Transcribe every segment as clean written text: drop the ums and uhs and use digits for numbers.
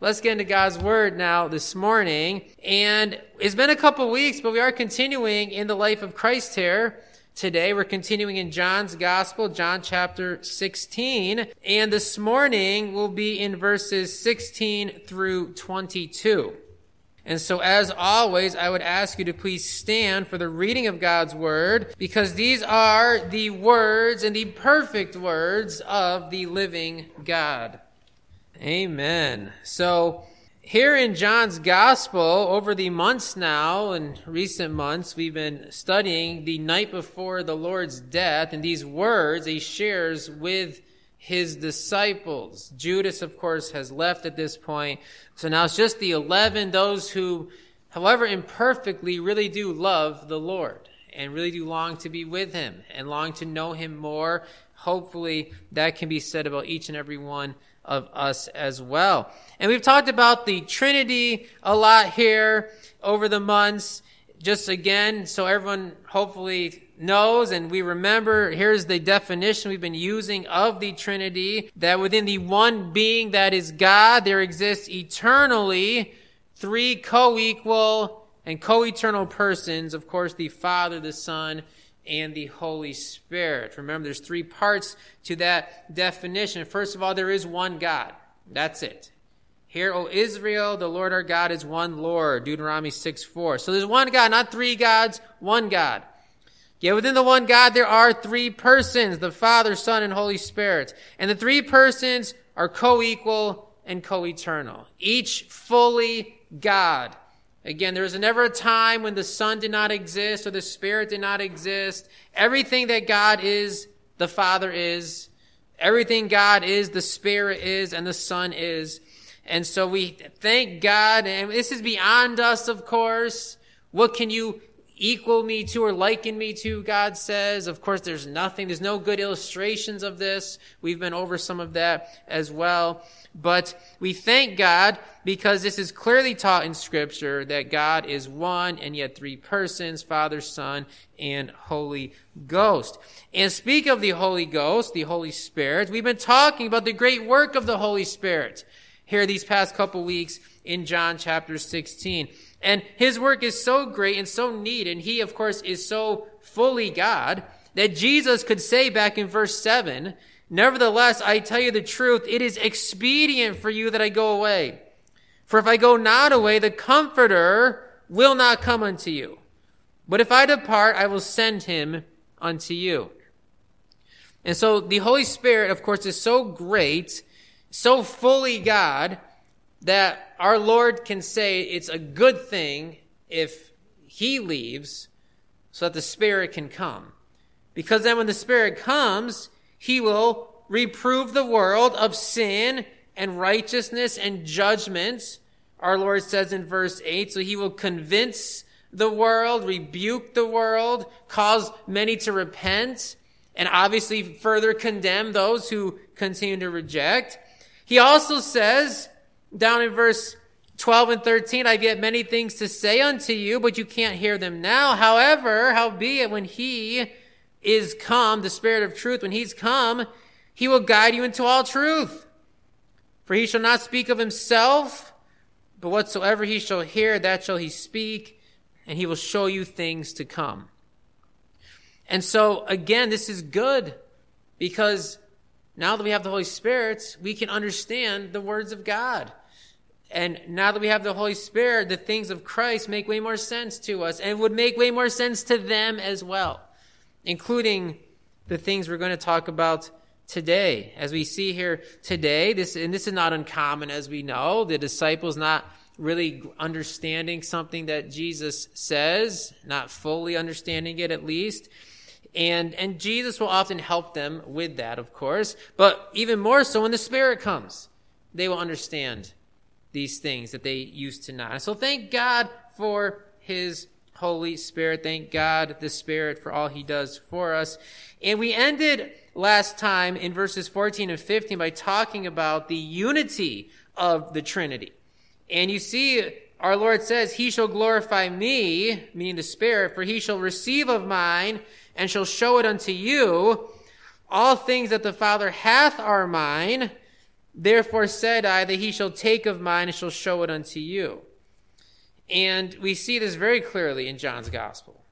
let's get into God's Word now this morning. And it's been a couple weeks, but we are continuing in the life of Christ here. Today, we're continuing in John's Gospel, John chapter 16. And this morning, we'll be in verses 16 through 22. And so, as always, I would ask you to please stand for the reading of God's Word, because these are the words and the perfect words of the living God. Amen. So, here in John's Gospel, over the months now, in recent months, we've been studying the night before the Lord's death, and these words he shares with his disciples. Judas, of course, has left at this point. So now it's just the 11, those who, however imperfectly, really do love the Lord and really do long to be with him and long to know him more. Hopefully that can be said about each and every one of us as well. And we've talked about the Trinity a lot here over the months. Just again, so everyone hopefully knows and we remember, here's the definition we've been using of the Trinity, that within the one being that is God, there exists eternally three co-equal and co-eternal persons, of course, the Father, the Son, and the Holy Spirit. Remember, there's three parts to that definition. First of all, there is one God. That's it. Hear, O Israel, the Lord our God is one Lord. Deuteronomy 6:4. So there's one God, not three gods, one God. Yet within the one God, there are three persons, the Father, Son, and Holy Spirit. And the three persons are co-equal and co-eternal, each fully God. Again, there was never a time when the Son did not exist or the Spirit did not exist. Everything that God is, the Father is. Everything God is, the Spirit is, and the Son is. And so we thank God, and this is beyond us, of course. What can you equal me to or liken me to, God says? Of course, there's nothing. There's no good illustrations of this. We've been over some of that as well. But we thank God because this is clearly taught in Scripture that God is one and yet three persons, Father, Son, and Holy Ghost. And speak of the Holy Ghost, the Holy Spirit, we've been talking about the great work of the Holy Spirit here these past couple weeks in John chapter 16. And his work is so great and so neat, and he, of course, is so fully God, that Jesus could say back in verse 7, "Nevertheless, I tell you the truth, it is expedient for you that I go away. For if I go not away, the Comforter will not come unto you. But if I depart, I will send him unto you." And so the Holy Spirit, of course, is so great, so fully God, that our Lord can say it's a good thing if he leaves so that the Spirit can come. Because then when the Spirit comes, he will reprove the world of sin and righteousness and judgment, our Lord says in verse 8. So he will convince the world, rebuke the world, cause many to repent, and obviously further condemn those who continue to reject. He also says, down in verse 12 and 13, "I've yet many things to say unto you, but you can't hear them now. However, howbeit when he is come, the Spirit of truth, when he's come, he will guide you into all truth. For he shall not speak of himself, but whatsoever he shall hear, that shall he speak, and he will show you things to come." And so, again, this is good, because now that we have the Holy Spirit, we can understand the words of God. And now that we have the Holy Spirit, the things of Christ make way more sense to us, and would make way more sense to them as well, including the things we're going to talk about today. As we see here today, this is not uncommon, as we know. The disciples not really understanding something that Jesus says, not fully understanding it at least. And Jesus will often help them with that, of course. But even more so when the Spirit comes, they will understand these things that they used to not. So thank God for his Holy Spirit. Thank God, the Spirit, for all he does for us. And we ended last time in verses 14 and 15 by talking about the unity of the Trinity. And you see, our Lord says, "He shall glorify me," meaning the Spirit, "for he shall receive of mine and shall show it unto you. All things that the Father hath are mine, Therefore said I that he shall take of mine and shall show it unto you. And we see this very clearly in John's gospel,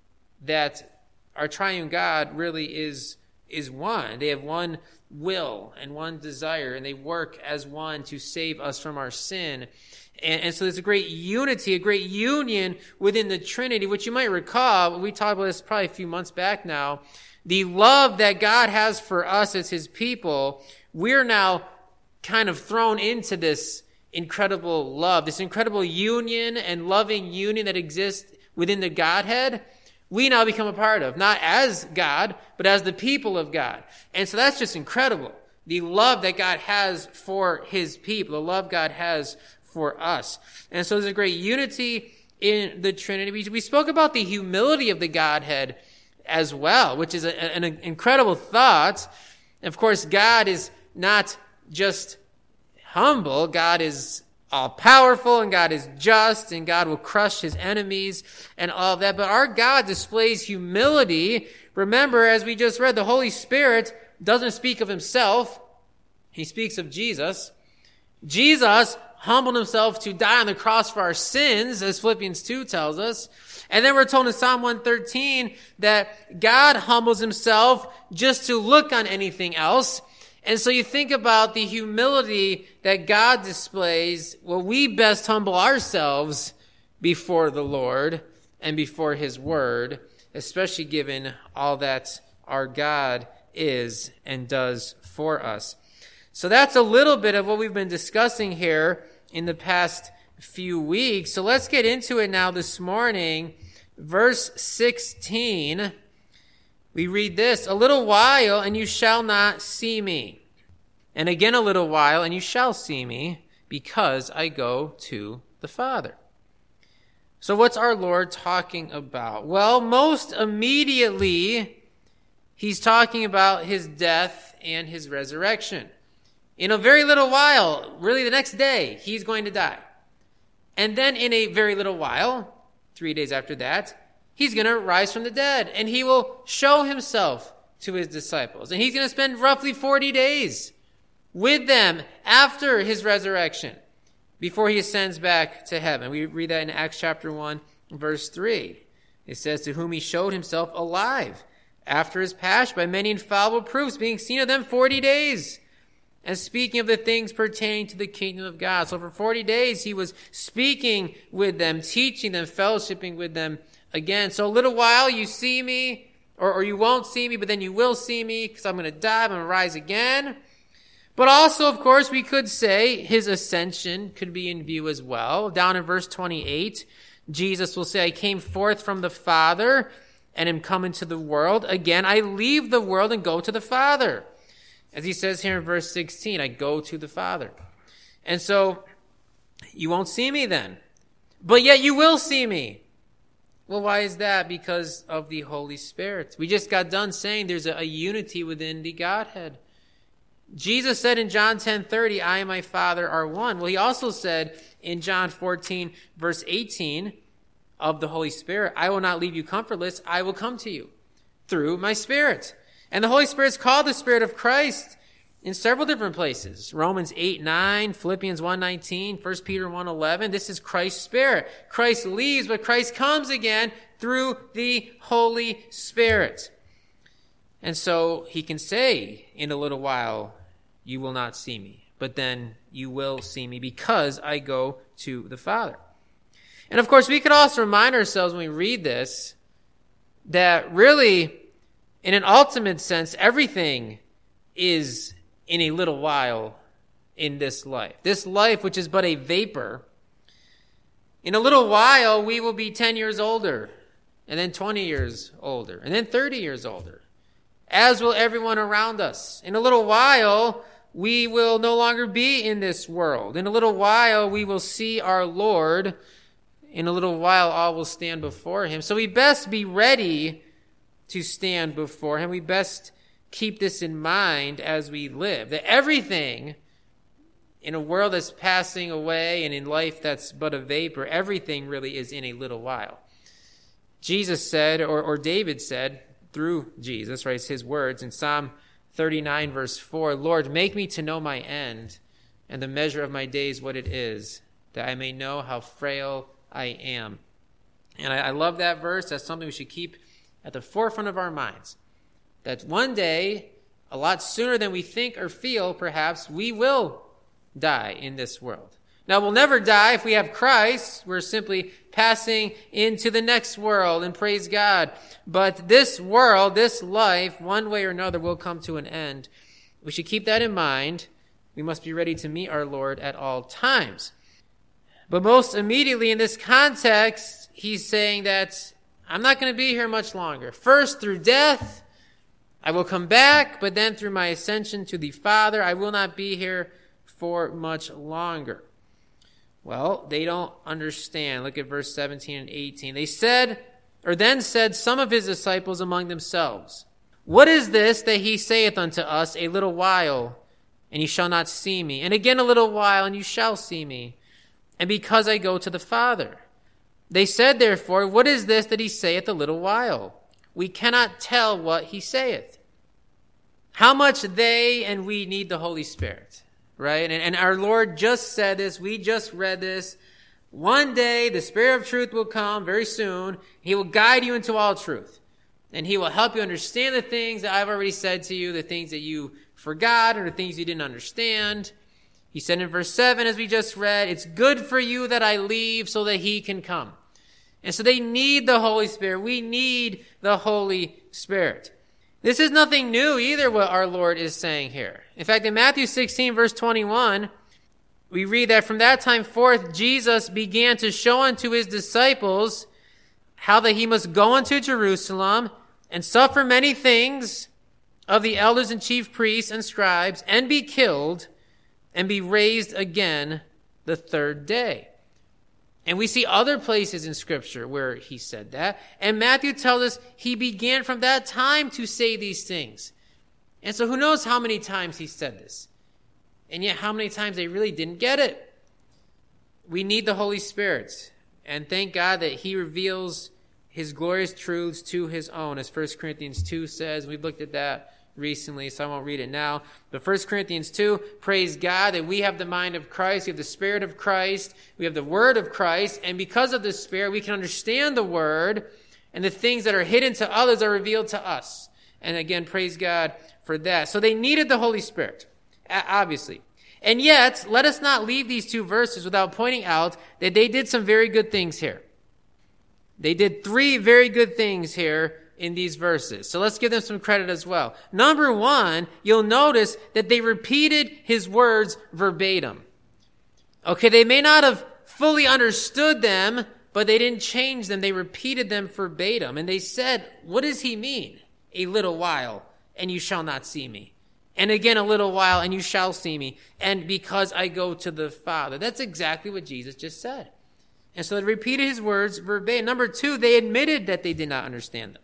that our triune God really is one. They have one will and one desire, and they work as one to save us from our sin. And so there's a great unity, a great union within the Trinity, which you might recall, we talked about this probably a few months back now, the love that God has for us as his people. We're now kind of thrown into this incredible love, this incredible union and loving union that exists within the Godhead. We now become a part of, not as God, but as the people of God. And so that's just incredible. The love that God has for his people, the love God has for us. And so there's a great unity in the Trinity. We spoke about the humility of the Godhead as well, which is an incredible thought. Of course, God is not just humble. God is all-powerful, and God is just, and God will crush his enemies and all of that. But our God displays humility. Remember, as we just read, the Holy Spirit doesn't speak of himself. He speaks of Jesus. Jesus humbled himself to die on the cross for our sins, as Philippians 2 tells us. And then we're told in Psalm 113 that God humbles himself just to look on anything else. And so you think about the humility that God displays. Well, we best humble ourselves before the Lord and before his word, especially given all that our God is and does for us. So that's a little bit of what we've been discussing here in the past few weeks. So let's get into it now this morning. Verse 16, we read this, "A little while, and you shall not see me. And again a little while, and you shall see me, because I go to the Father." So what's our Lord talking about? Well, most immediately, he's talking about his death and his resurrection. In a very little while, really the next day, he's going to die. And then in a very little while, 3 days after that, he's going to rise from the dead, and he will show himself to his disciples. And he's going to spend roughly 40 days with them after his resurrection, before he ascends back to heaven. We read that in Acts chapter 1, verse 3. It says, "To whom he showed himself alive after his passion by many infallible proofs, being seen of them 40 days, and speaking of the things pertaining to the kingdom of God." So for 40 days, he was speaking with them, teaching them, fellowshipping with them again. So a little while you see me, or you won't see me, but then you will see me, because I'm going to die, I'm going to rise again. But also, of course, we could say his ascension could be in view as well. Down in verse 28, Jesus will say, "I came forth from the Father and am come into the world. Again, I leave the world and go to the Father." As he says here in verse 16, "I go to the Father." And so, you won't see me then. But yet you will see me. Well, why is that? Because of the Holy Spirit. We just got done saying there's a unity within the Godhead. Jesus said in John 10:30, "I and my Father are one." Well, he also said in John 14, verse 18, of the Holy Spirit, "I will not leave you comfortless. I will come to you through my Spirit." And the Holy Spirit is called the Spirit of Christ in several different places. Romans 8:9, Philippians 1:19, 1 Peter 1:11. This is Christ's Spirit. Christ leaves, but Christ comes again through the Holy Spirit. And so he can say, "In a little while, you will not see me, but then you will see me, because I go to the Father." And of course, we could also remind ourselves when we read this, that really, in an ultimate sense, everything is in a little while in this life. This life, which is but a vapor. In a little while, we will be 10 years older, and then 20 years older, and then 30 years older, as will everyone around us. In a little while, we will no longer be in this world. In a little while, we will see our Lord. In a little while, all will stand before him. So we best be ready to stand before him. We best keep this in mind as we live, that everything in a world that's passing away and in life that's but a vapor, everything really is in a little while. Jesus said, or David said, through Jesus, right, it's his words in Psalm 39 verse 4, Lord, make me to know my end and the measure of my days what it is, that I may know how frail I am. And I love that verse. That's something we should keep at the forefront of our minds. That one day, a lot sooner than we think or feel, perhaps, we will die in this world. Now, we'll never die if we have Christ. We're simply passing into the next world, and praise God. But this world, this life, one way or another, will come to an end. We should keep that in mind. We must be ready to meet our Lord at all times. But most immediately in this context, he's saying that I'm not going to be here much longer. First, through death, I will come back, but then through my ascension to the Father, I will not be here for much longer. Well, they don't understand. Look at verse 17 and 18. Then said some of his disciples among themselves, what is this that he saith unto us, a little while, and ye shall not see me, and again a little while, and you shall see me, and because I go to the Father? They said, therefore, what is this that he saith a little while? We cannot tell what he saith. How much they and we need the Holy Spirit, right? And our Lord just said this. We just read this. One day, the Spirit of truth will come very soon. He will guide you into all truth. And he will help you understand the things that I've already said to you, the things that you forgot or the things you didn't understand. He said in verse 7, as we just read, it's good for you that I leave so that he can come. And so they need the Holy Spirit. We need the Holy Spirit. This is nothing new either, what our Lord is saying here. In fact, in Matthew 16, verse 21, we read that from that time forth, Jesus began to show unto his disciples how that he must go unto Jerusalem and suffer many things of the elders and chief priests and scribes, and be killed, and be raised again the third day. And we see other places in Scripture where he said that. And Matthew tells us he began from that time to say these things. And so who knows how many times he said this. And yet how many times they really didn't get it. We need the Holy Spirit. And thank God that he reveals his glorious truths to his own, as 1 Corinthians 2 says. We've looked at that recently, so I won't read it now. But 1 Corinthians 2, praise God that we have the mind of Christ, we have the Spirit of Christ, we have the Word of Christ, and because of the Spirit, we can understand the Word, and the things that are hidden to others are revealed to us. And again, praise God for that. So they needed the Holy Spirit, obviously. And yet, let us not leave these two verses without pointing out that they did some very good things here. They did three very good things here in these verses. So let's give them some credit as well. Number one, you'll notice that they repeated his words verbatim. Okay, they may not have fully understood them, but they didn't change them. They repeated them verbatim. And they said, what does he mean? A little while, and you shall not see me. And again, a little while, and you shall see me. And because I go to the Father. That's exactly what Jesus just said. And so they repeated his words verbatim. Number two, they admitted that they did not understand them.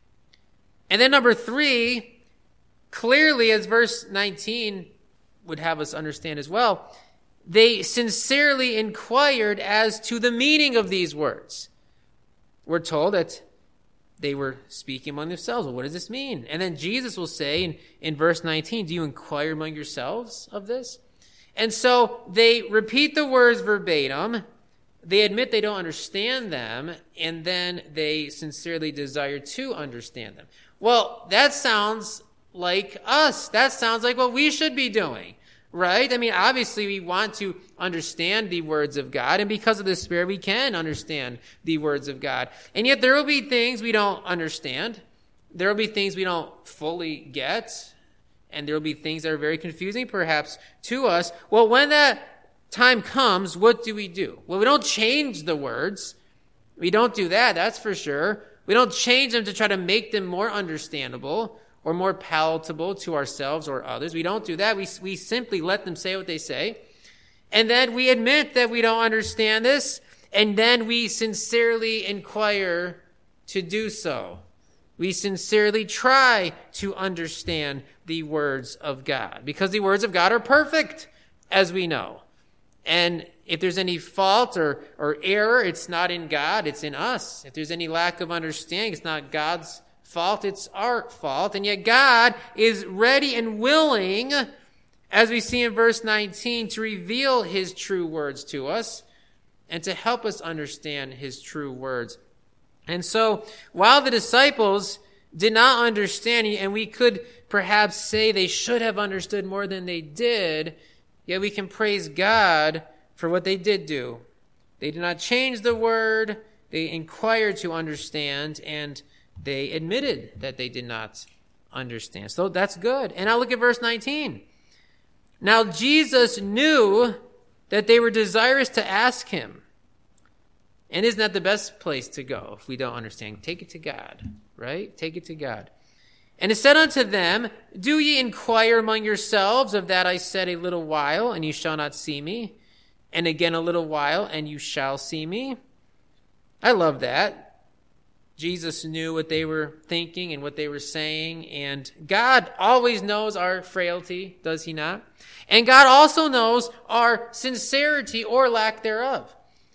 And then number three, clearly, as verse 19 would have us understand as well, they sincerely inquired as to the meaning of these words. We're told that they were speaking among themselves. Well, what does this mean? And then Jesus will say in verse 19, do you inquire among yourselves of this? And so they repeat the words verbatim. They admit they don't understand them, and then they sincerely desire to understand them. Well, that sounds like us. That sounds like what we should be doing, right? I mean, obviously we want to understand the words of God, and because of the Spirit, we can understand the words of God. And yet there will be things we don't understand. There will be things we don't fully get, and there will be things that are very confusing, perhaps, to us. Well, when that time comes, what do? Well, we don't change the words. We don't do that, that's for sure. We don't change them to try to make them more understandable or more palatable to ourselves or others. We don't do that. We simply let them say what they say. And then we admit that we don't understand this, and then we sincerely inquire to do so. We sincerely try to understand the words of God, because the words of God are perfect, as we know. And if there's any fault or error, it's not in God, it's in us. If there's any lack of understanding, it's not God's fault, it's our fault. And yet God is ready and willing, as we see in verse 19, to reveal his true words to us and to help us understand his true words. And so, while the disciples did not understand, and we could perhaps say they should have understood more than they did, yet we can praise God for what they did do. They did not change the word, they inquired to understand, and they admitted that they did not understand. So that's good. And now look at verse 19. Now Jesus knew that they were desirous to ask him. And isn't that the best place to go if we don't understand? Take it to God, right? Take it to God. And it said unto them, do ye inquire among yourselves of that I said a little while, and you shall not see me? And again a little while, and you shall see me? I love that. Jesus knew what they were thinking and what they were saying, and God always knows our frailty, does he not? And God also knows our sincerity or lack thereof.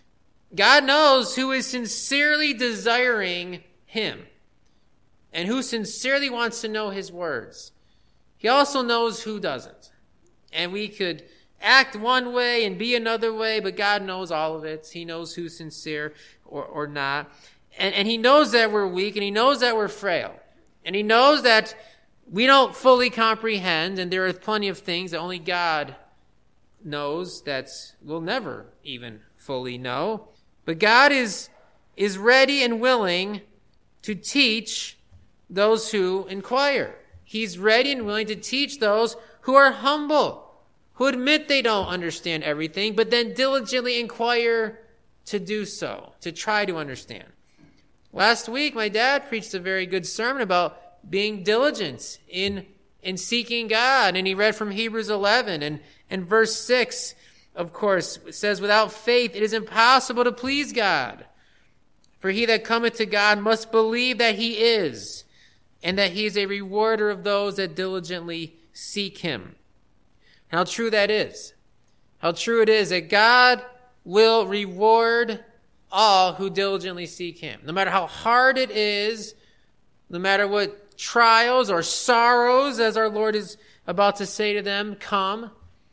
God knows who is sincerely desiring him and who sincerely wants to know his words. He also knows who doesn't. And we could act one way and be another way, but God knows all of it. He knows who's sincere or not. And he knows that we're weak, and he knows that we're frail. And he knows that we don't fully comprehend, and there are plenty of things that only God knows that we'll never even fully know. But God is ready and willing to teach those who inquire. He's ready and willing to teach those who are humble, who admit they don't understand everything, but then diligently inquire to do so, to try to understand. Last week, my dad preached a very good sermon about being diligent in seeking God, and he read from Hebrews 11, and verse 6, of course, it says, without faith it is impossible to please God. For he that cometh to God must believe that he is, and that he is a rewarder of those that diligently seek him. How true that is. How true it is that God will reward all who diligently seek him. No matter how hard it is, no matter what trials or sorrows, as our Lord is about to say to them, come.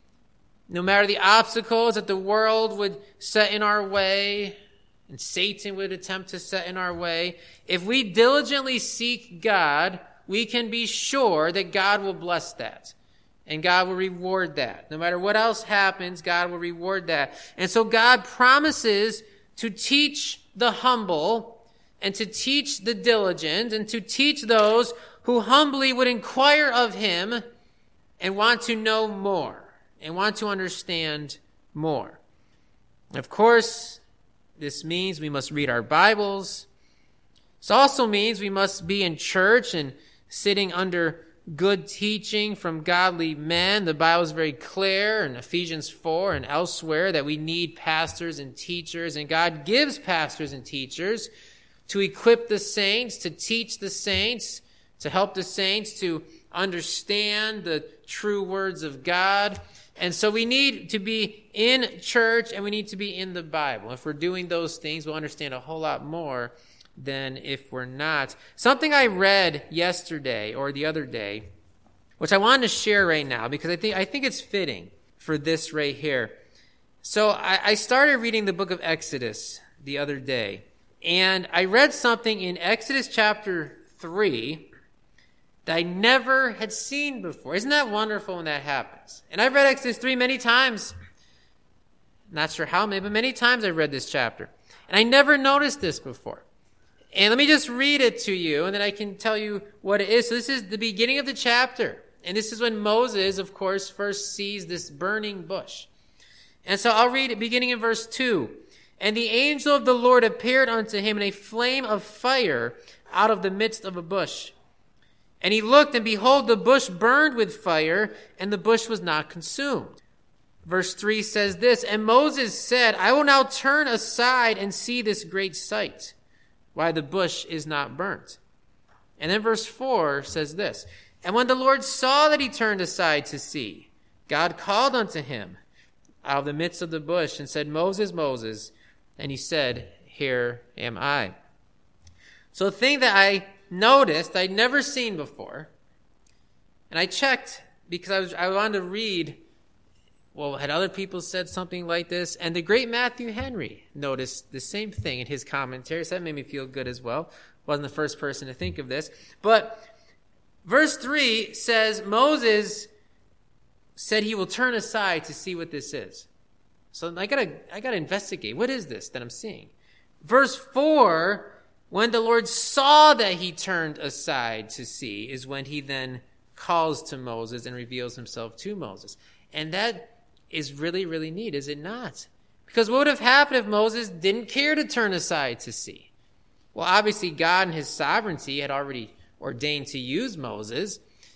No matter the obstacles that the world would set in our way and Satan would attempt to set in our way, if we diligently seek God, we can be sure that God will bless that. And God will reward that. No matter what else happens, God will reward that. And so God promises to teach the humble and to teach the diligent and to teach those who humbly would inquire of him and want to know more and want to understand more. Of course, this means we must read our Bibles. This also means we must be in church and sitting under good teaching from godly men. The Bible is very clear in Ephesians 4 and elsewhere that we need pastors and teachers, and God gives pastors and teachers to equip the saints, to teach the saints, to help the saints to understand the true words of God. And so we need to be in church and we need to be in the Bible. If we're doing those things, we'll understand a whole lot more than if we're not. Something I read yesterday or the other day, which I wanted to share right now because I think it's fitting for this right here. So I started reading the book of Exodus the other day, and I read something in Exodus chapter 3 that I never had seen before. Isn't that wonderful when that happens? And I've read Exodus 3 many times. Not sure how many, but many times I've read this chapter. And I never noticed this before. And let me just read it to you, and then I can tell you what it is. So this is the beginning of the chapter. And this is when Moses, of course, first sees this burning bush. And so I'll read it beginning in verse 2. And the angel of the Lord appeared unto him in a flame of fire out of the midst of a bush. And he looked, and behold, the bush burned with fire, and the bush was not consumed. Verse 3 says this, and Moses said, I will now turn aside and see this great sight, why the bush is not burnt. And then verse 4 says this, and when the Lord saw that he turned aside to see, God called unto him out of the midst of the bush and said, Moses, Moses. And he said, here am I. So the thing that I noticed I'd never seen before. And I checked because I wanted to read, well, had other people said something like this? And the great Matthew Henry noticed the same thing in his commentary, so that made me feel good as well. Wasn't the first person to think of this. But verse 3 says, Moses said he will turn aside to see what this is. So I gotta investigate. What is this that I'm seeing? Verse 4, when the Lord saw that he turned aside to see, is when he then calls to Moses and reveals himself to Moses. And that is really, really neat, is it not? Because what would have happened if Moses didn't care to turn aside to see? Well, obviously God in his sovereignty had already ordained to use Moses.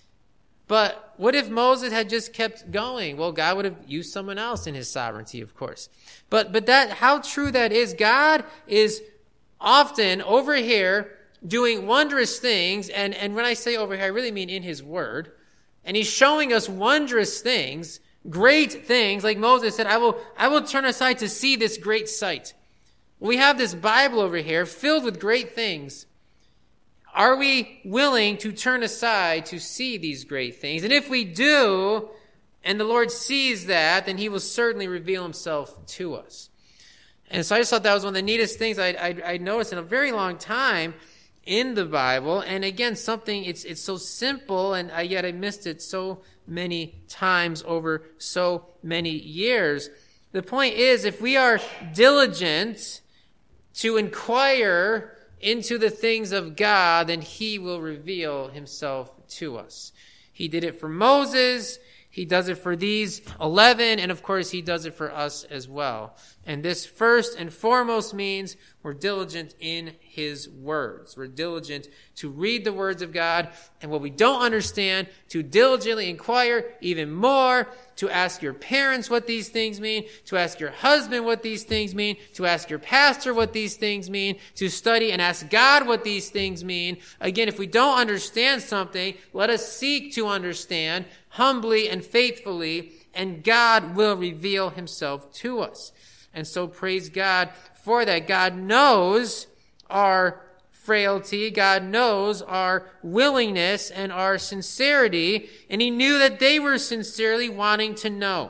But what if Moses had just kept going? Well, God would have used someone else in his sovereignty, of course. But that, how true that is, God is often over here doing wondrous things. And when I say over here, I really mean in his word. And he's showing us wondrous things, great things. Like Moses said, I will turn aside to see this great sight. We have this Bible over here filled with great things. Are we willing to turn aside to see these great things? And if we do, and the Lord sees that, then he will certainly reveal himself to us. And so I just thought that was one of the neatest things I noticed in a very long time in the Bible. And again, something, it's so simple, and yet I missed it so many times over so many years. The point is, if we are diligent to inquire into the things of God, then he will reveal himself to us. He did it for Moses. He does it for these 11. And of course, he does it for us as well. And this first and foremost means we're diligent in his words. We're diligent to read the words of God. And what we don't understand, to diligently inquire even more, to ask your parents what these things mean, to ask your husband what these things mean, to ask your pastor what these things mean, to study and ask God what these things mean. Again, if we don't understand something, let us seek to understand humbly and faithfully, and God will reveal himself to us. And so praise God for that. God knows our frailty. God knows our willingness and our sincerity. And he knew that they were sincerely wanting to know.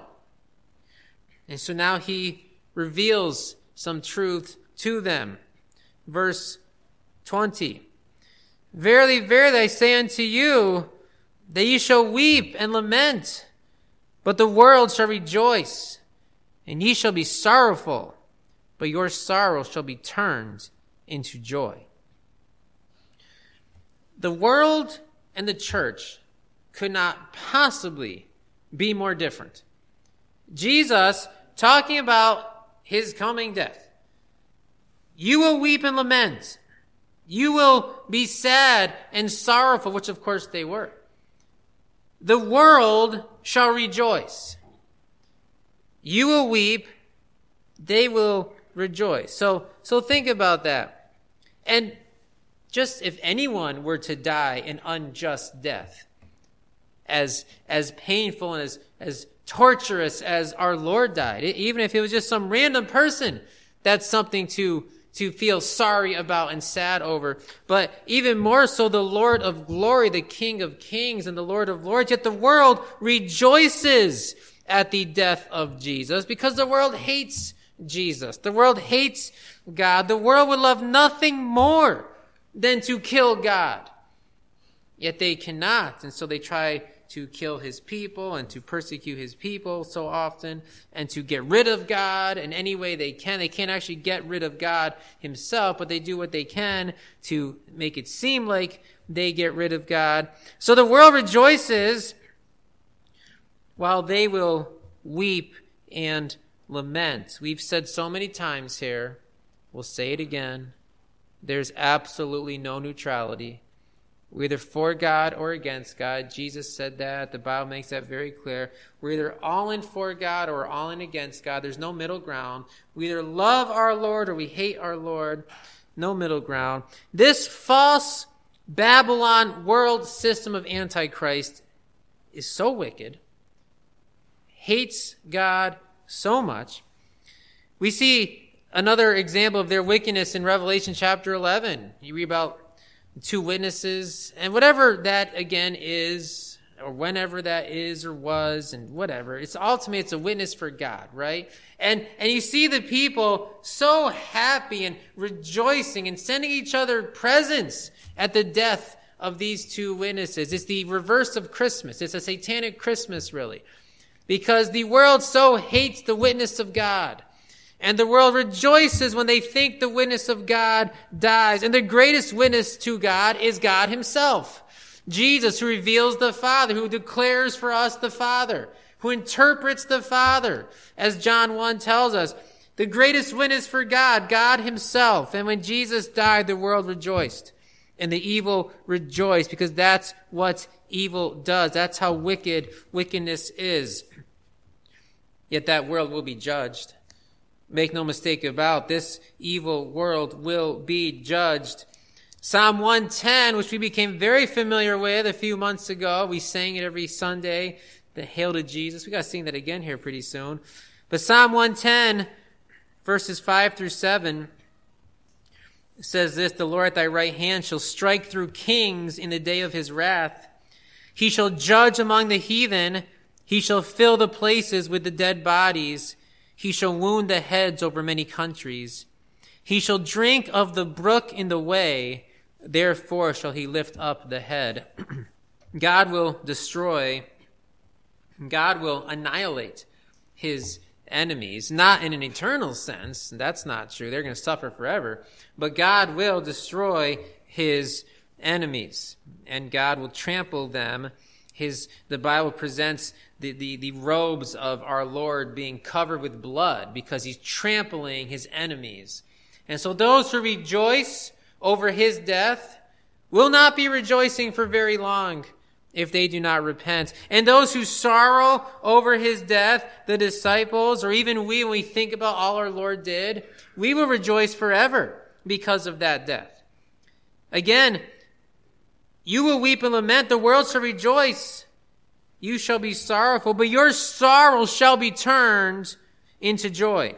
And so now he reveals some truth to them. Verse 20. Verily, verily, I say unto you, that ye shall weep and lament, but the world shall rejoice. And ye shall be sorrowful, but your sorrow shall be turned into joy. The world and the church could not possibly be more different. Jesus, talking about his coming death. You will weep and lament. You will be sad and sorrowful, which of course they were. The world shall rejoice. You will weep, they will rejoice. So think about that. And just if anyone were to die an unjust death, as painful and as torturous as our Lord died, even if it was just some random person, that's something to feel sorry about and sad over. But even more so, the Lord of glory, the King of kings and the Lord of lords, yet the world rejoices at the death of Jesus, because the world hates Jesus. The world hates God. The world would love nothing more than to kill God. Yet they cannot, and so they try to kill his people and to persecute his people so often and to get rid of God in any way they can. They can't actually get rid of God himself, but they do what they can to make it seem like they get rid of God. So the world rejoices while they will weep and lament. We've said so many times here, we'll say it again, there's absolutely no neutrality. We're either for God or against God. Jesus said that. The Bible makes that very clear. We're either all in for God or all in against God. There's no middle ground. We either love our Lord or we hate our Lord. No middle ground. This false Babylon world system of Antichrist is so wicked, hates God so much. We see another example of their wickedness in Revelation chapter 11. You read about two witnesses, and whatever that again is, or whenever that is or was, and whatever, it's ultimately it's a witness for God, right? And you see the people so happy and rejoicing and sending each other presents at the death of these two witnesses. It's the reverse of Christmas. It's a satanic Christmas, really, because the world so hates the witness of God. And the world rejoices when they think the witness of God dies. And the greatest witness to God is God himself. Jesus, who reveals the Father, who declares for us the Father, who interprets the Father, as John 1 tells us. The greatest witness for God, God himself. And when Jesus died, the world rejoiced. And the evil rejoiced, because that's what evil does. That's how wickedness is. Yet that world will be judged. Make no mistake about this evil world will be judged. Psalm 110, which we became very familiar with a few months ago. We sang it every Sunday, the Hail to Jesus. We got to sing that again here pretty soon. But Psalm 110, verses 5 through 7, says this: The Lord at thy right hand shall strike through kings in the day of his wrath. He shall judge among the heathen. He shall fill the places with the dead bodies. He shall wound the heads over many countries. He shall drink of the brook in the way. Therefore shall he lift up the head. God will destroy. God will annihilate his enemies, not in an eternal sense. That's not true. They're going to suffer forever. But God will destroy his enemies, and God will trample them. The Bible presents the robes of our Lord being covered with blood because he's trampling his enemies. And so those who rejoice over his death will not be rejoicing for very long if they do not repent. And those who sorrow over his death, the disciples, or even we, when we think about all our Lord did, we will rejoice forever because of that death. Again, you will weep and lament, the world shall rejoice. You shall be sorrowful, but your sorrow shall be turned into joy.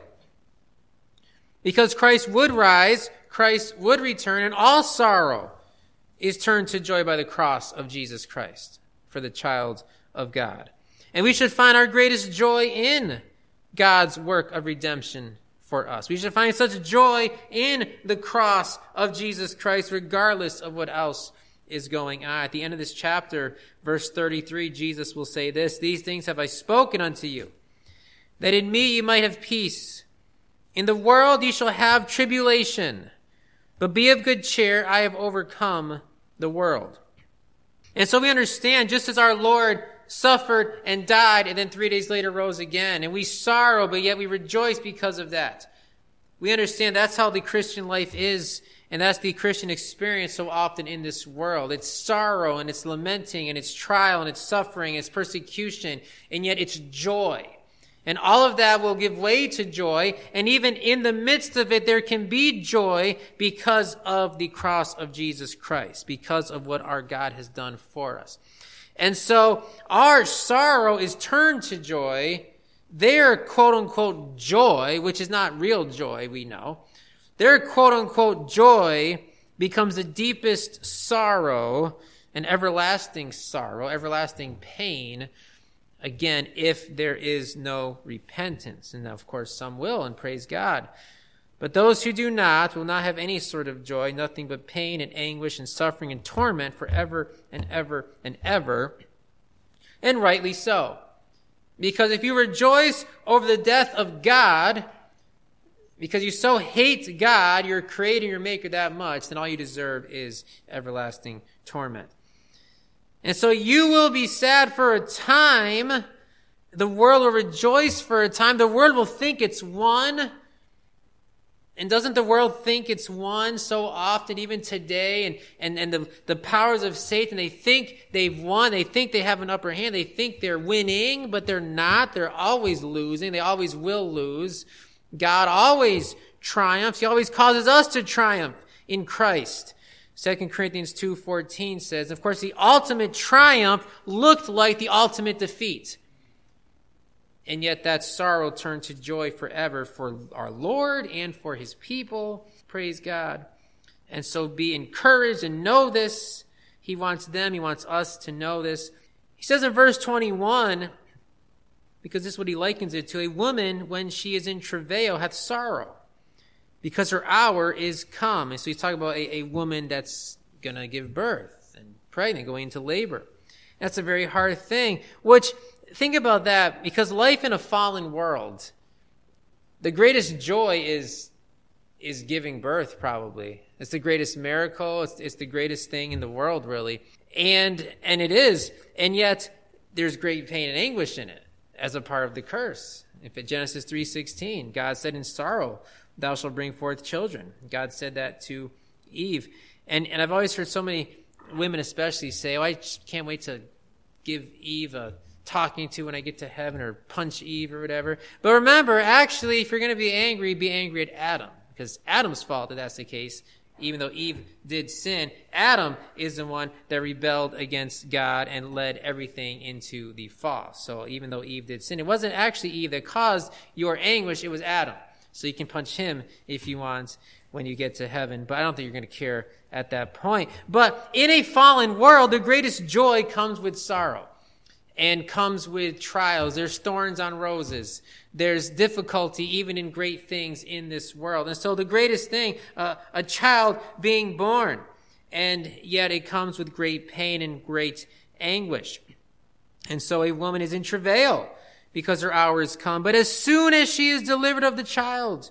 Because Christ would rise, Christ would return, and all sorrow is turned to joy by the cross of Jesus Christ for the child of God. And we should find our greatest joy in God's work of redemption for us. We should find such joy in the cross of Jesus Christ, regardless of what else is going on. At the end of this chapter, verse 33, Jesus will say this: These things have I spoken unto you, that in me ye might have peace. In the world ye shall have tribulation, but be of good cheer, I have overcome the world. And so we understand, just as our Lord suffered and died, and then 3 days later rose again, and we sorrow, but yet we rejoice because of that. We understand that's how the Christian life is. And that's the Christian experience so often in this world. It's sorrow, and it's lamenting, and it's trial, and it's suffering, it's persecution, and yet it's joy. And all of that will give way to joy, and even in the midst of it, there can be joy because of the cross of Jesus Christ, because of what our God has done for us. And so our sorrow is turned to joy. Their quote-unquote joy, which is not real joy, we know, their quote-unquote joy becomes the deepest sorrow, an everlasting sorrow, everlasting pain, again, if there is no repentance. And of course, some will, and praise God. But those who do not will not have any sort of joy, nothing but pain and anguish and suffering and torment forever and ever and ever. And rightly so. Because if you rejoice over the death of God, because you so hate God, your creator, your maker that much, then all you deserve is everlasting torment. And so you will be sad for a time. The world will rejoice for a time. The world will think it's won. And doesn't the world think it's won so often, even today? And the powers of Satan, they think they've won. They think they have an upper hand. They think they're winning, but they're not. They're always losing. They always will lose. God always triumphs. He always causes us to triumph in Christ. 2 Corinthians 2:14 says, of course, the ultimate triumph looked like the ultimate defeat. And yet that sorrow turned to joy forever for our Lord and for his people. Praise God. And so be encouraged and know this. He wants us to know this. He says in verse 21, because this is what he likens it to, a woman, when she is in travail, hath sorrow, because her hour is come. And so he's talking about a woman that's going to give birth and pregnant, going into labor. That's a very hard thing, which, think about that, because life in a fallen world, the greatest joy is giving birth, probably. It's the greatest miracle. It's the greatest thing in the world, really. And it is. And yet, there's great pain and anguish in it as a part of the curse. If at Genesis 3:16, God said, in sorrow thou shalt bring forth children. God said that to Eve. And I've always heard so many women especially say, I just can't wait to give Eve a talking to when I get to heaven, or punch Eve or whatever. But remember, actually, if you're going to be angry at Adam, because Adam's fault that that's the case. Even though Eve did sin, Adam is the one that rebelled against God and led everything into the fall. So even though Eve did sin, it wasn't actually Eve that caused your anguish, it was Adam. So you can punch him if you want when you get to heaven, but I don't think you're going to care at that point. But in a fallen world, the greatest joy comes with sorrow and comes with trials. There's thorns on roses. There's difficulty even in great things in this world. And so the greatest thing, a child being born, and yet it comes with great pain and great anguish. And so a woman is in travail because her hour is come. But as soon as she is delivered of the child,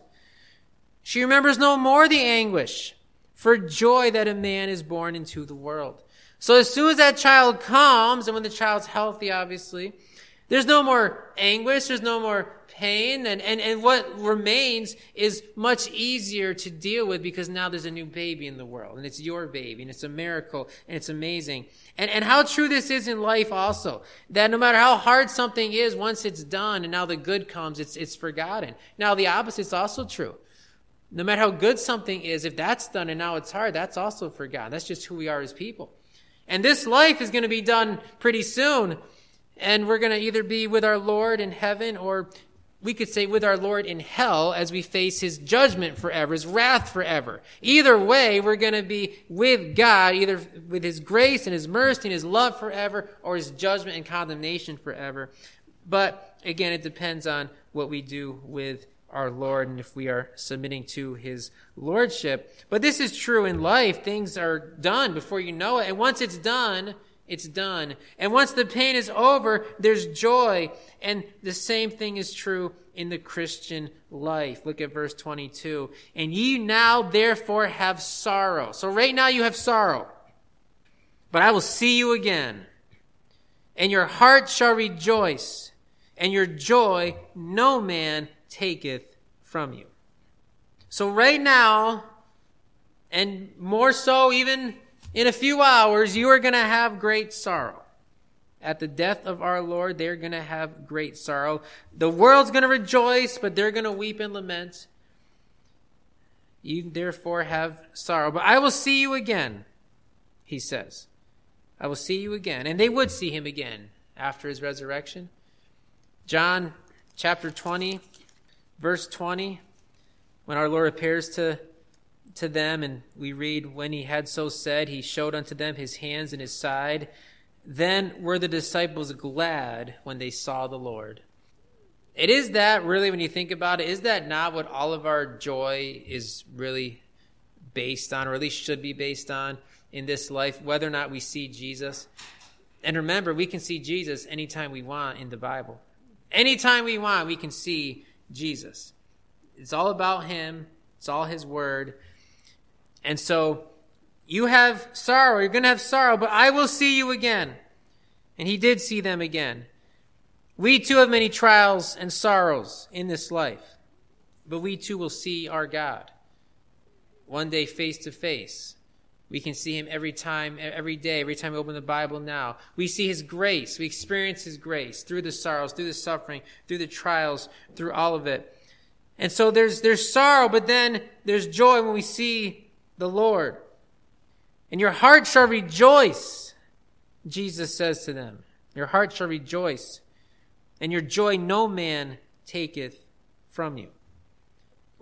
she remembers no more the anguish for joy that a man is born into the world. So as soon as that child comes, and when the child's healthy, obviously, there's no more anguish, there's no more pain, and what remains is much easier to deal with because now there's a new baby in the world, and it's your baby, and it's a miracle, and it's amazing. And how true this is in life also, that no matter how hard something is, once it's done and now the good comes, it's forgotten. Now the opposite's also true. No matter how good something is, if that's done and now it's hard, that's also forgotten. That's just who we are as people. And this life is going to be done pretty soon. And we're going to either be with our Lord in heaven, or we could say with our Lord in hell as we face his judgment forever, his wrath forever. Either way, we're going to be with God, either with his grace and his mercy and his love forever, or his judgment and condemnation forever. But again, it depends on what we do with our Lord and if we are submitting to his lordship. But this is true in life. Things are done before you know it. And once it's done, it's done. And once the pain is over, there's joy. And the same thing is true in the Christian life. Look at verse 22. And ye now therefore have sorrow. So right now you have sorrow. But I will see you again. And your heart shall rejoice. And your joy no man taketh from you. So right now, and more so even in a few hours, you are going to have great sorrow. At the death of our Lord, they're going to have great sorrow. The world's going to rejoice, but they're going to weep and lament. You therefore have sorrow. But I will see you again, he says. I will see you again. And they would see him again after his resurrection. John chapter 20, verse 20, when our Lord appears to them, and we read, when he had so said, he showed unto them his hands and his side. Then were the disciples glad when they saw the Lord. It is that, really, when you think about it, is that not what all of our joy is really based on, or at least should be based on in this life, whether or not we see Jesus? And remember, we can see Jesus anytime we want in the Bible. Anytime we want, we can see Jesus. It's all about him. It's all his word. And so you have sorrow. You're going to have sorrow, but I will see you again. And he did see them again. We too have many trials and sorrows in this life, but we too will see our God one day face to face. We can see him every time, every day, every time we open the Bible now. We see his grace. We experience his grace through the sorrows, through the suffering, through the trials, through all of it. And so there's sorrow, but then there's joy when we see the Lord. And your heart shall rejoice, Jesus says to them. Your heart shall rejoice, and your joy no man taketh from you.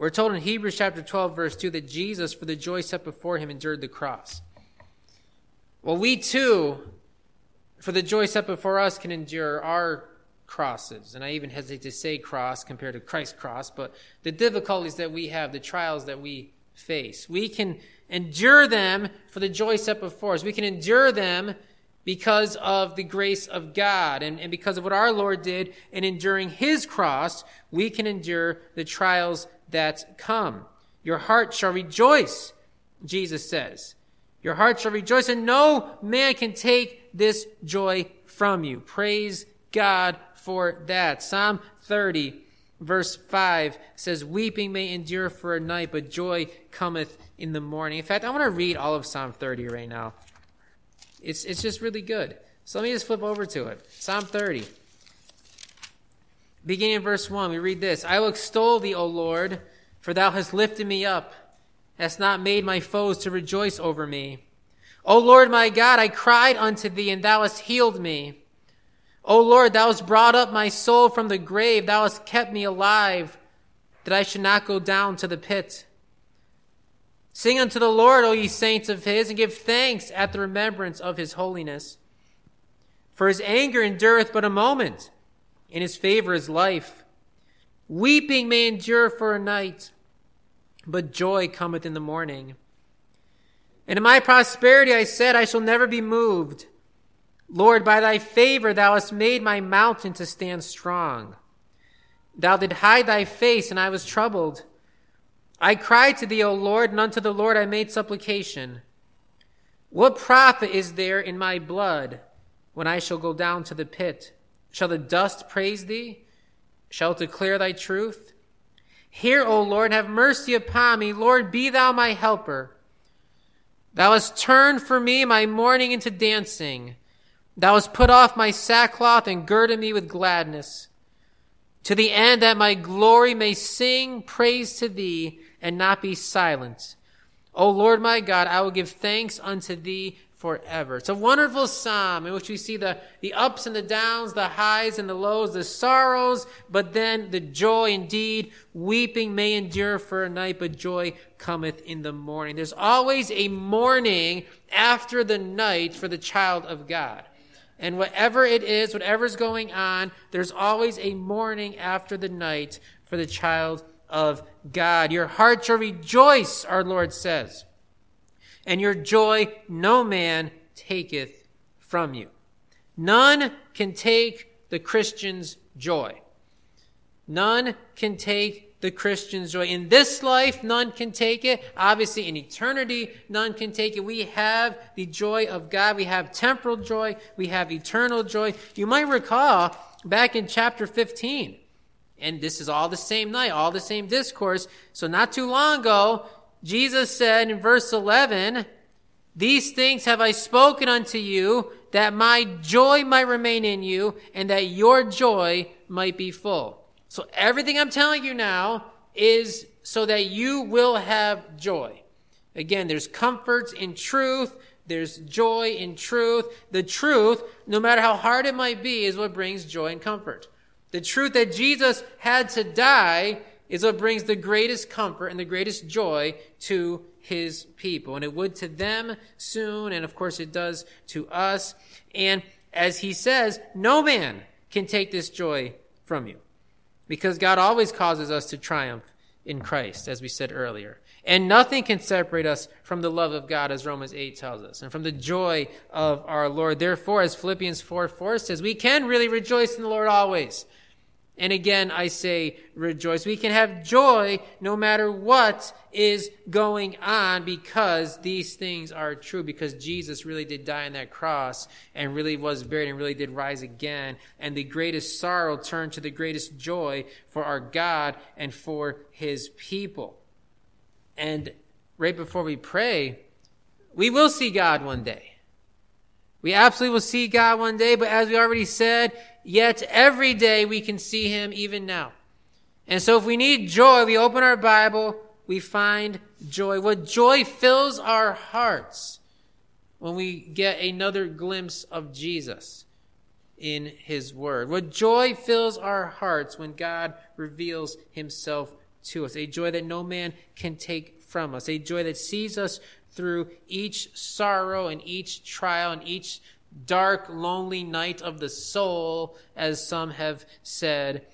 We're told in Hebrews chapter 12, verse 2, that Jesus, for the joy set before him, endured the cross. Well, we too, for the joy set before us, can endure our crosses. And I even hesitate to say cross compared to Christ's cross, but the difficulties that we have, the trials that we face. We can endure them for the joy set before us. We can endure them because of the grace of God and because of what our Lord did in enduring his cross. We can endure the trials that come. Your heart shall rejoice, Jesus says. Your heart shall rejoice, and no man can take this joy from you. Praise God for that. Psalm 30, verse 5 says, weeping may endure for a night, but joy cometh in the morning. In fact, I want to read all of Psalm 30 right now. It's just really good. So let me just flip over to it. Psalm 30. Beginning in verse 1, we read this. I will extol thee, O Lord, for thou hast lifted me up, hast not made my foes to rejoice over me. O Lord my God, I cried unto thee, and thou hast healed me. O Lord, thou hast brought up my soul from the grave. Thou hast kept me alive, that I should not go down to the pit. Sing unto the Lord, O ye saints of his, and give thanks at the remembrance of his holiness. For his anger endureth but a moment, in his favor is life. Weeping may endure for a night, but joy cometh in the morning. And in my prosperity I said, I shall never be moved. Lord, by thy favor thou hast made my mountain to stand strong. Thou didst hide thy face, and I was troubled. I cried to thee, O Lord, and unto the Lord I made supplication. What profit is there in my blood when I shall go down to the pit? Shall the dust praise thee? Shall it declare thy truth? Hear, O Lord, have mercy upon me. Lord, be thou my helper. Thou hast turned for me my mourning into dancing. Thou hast put off my sackcloth and girded me with gladness, to the end that my glory may sing praise to thee and not be silent. O Lord my God, I will give thanks unto thee forever. It's a wonderful psalm in which we see the ups and the downs, the highs and the lows, the sorrows, but then the joy indeed. Weeping may endure for a night, but joy cometh in the morning. There's always a morning after the night for the child of God. And whatever it is, whatever's going on, there's always a morning after the night for the child of God. Your heart shall rejoice, our Lord says, and your joy no man taketh from you. None can take the Christian's joy. None can take the Christian's joy. In this life, none can take it. Obviously, in eternity, none can take it. We have the joy of God. We have temporal joy. We have eternal joy. You might recall back in chapter 15, and this is all the same night, all the same discourse. So not too long ago, Jesus said in verse 11, these things have I spoken unto you, that my joy might remain in you, and that your joy might be full. So everything I'm telling you now is so that you will have joy. Again, there's comfort in truth. There's joy in truth. The truth, no matter how hard it might be, is what brings joy and comfort. The truth that Jesus had to die is what brings the greatest comfort and the greatest joy to his people. And it would to them soon, and of course it does to us. And as he says, no man can take this joy from you, because God always causes us to triumph in Christ, as we said earlier. And nothing can separate us from the love of God, as Romans 8 tells us, and from the joy of our Lord. Therefore, as Philippians 4:4 says, we can really rejoice in the Lord always. And again, I say rejoice. We can have joy no matter what is going on, because these things are true, because Jesus really did die on that cross and really was buried and really did rise again. And the greatest sorrow turned to the greatest joy for our God and for his people. And right before we pray, we will see God one day. We absolutely will see God one day, but as we already said, yet every day we can see him even now. And so if we need joy, we open our Bible, we find joy. What joy fills our hearts when we get another glimpse of Jesus in his word. What joy fills our hearts when God reveals himself to us, a joy that no man can take from us, a joy that sees us through each sorrow and each trial and each dark, lonely night of the soul, as some have said.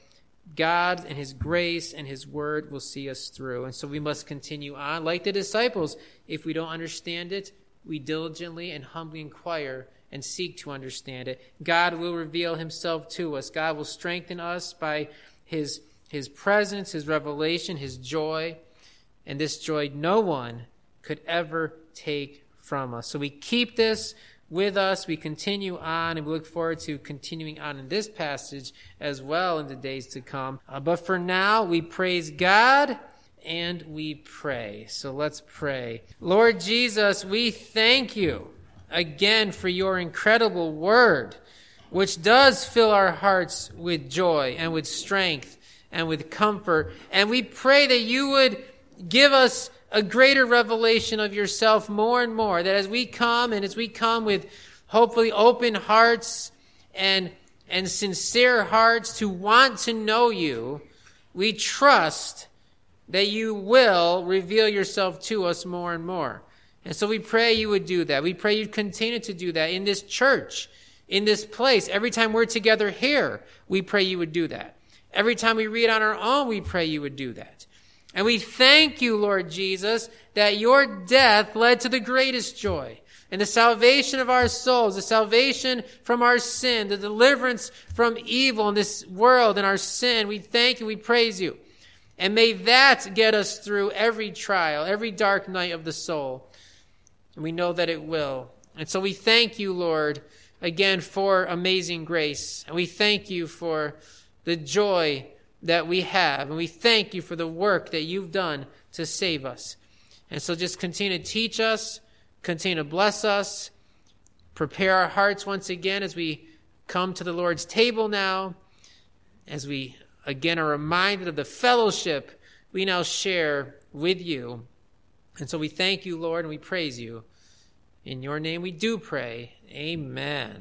God and his grace and his word will see us through. And so we must continue on. Like the disciples, if we don't understand it, we diligently and humbly inquire and seek to understand it. God will reveal himself to us. God will strengthen us by his presence, his revelation, his joy. And this joy no one could ever take from us. So we keep this with us. We continue on, and we look forward to continuing on in this passage as well in the days to come. But for now, we praise God and we pray. So let's pray. Lord Jesus, we thank you again for your incredible word, which does fill our hearts with joy and with strength and with comfort. And we pray that you would give us a greater revelation of yourself more and more, that as we come with hopefully open hearts and sincere hearts to want to know you, we trust that you will reveal yourself to us more and more. And so we pray you would do that. We pray you'd continue to do that in this church, in this place. Every time we're together here, we pray you would do that. Every time we read on our own, we pray you would do that. And we thank you, Lord Jesus, that your death led to the greatest joy and the salvation of our souls, the salvation from our sin, the deliverance from evil in this world and our sin. We thank you. We praise you. And may that get us through every trial, every dark night of the soul. And we know that it will. And so we thank you, Lord, again for amazing grace. And we thank you for the joy that we have. And we thank you for the work that you've done to save us. And so just continue to teach us, continue to bless us, prepare our hearts once again as we come to the Lord's table now, as we again are reminded of the fellowship we now share with you. And so we thank you, Lord, and we praise you. In your name we do pray. Amen.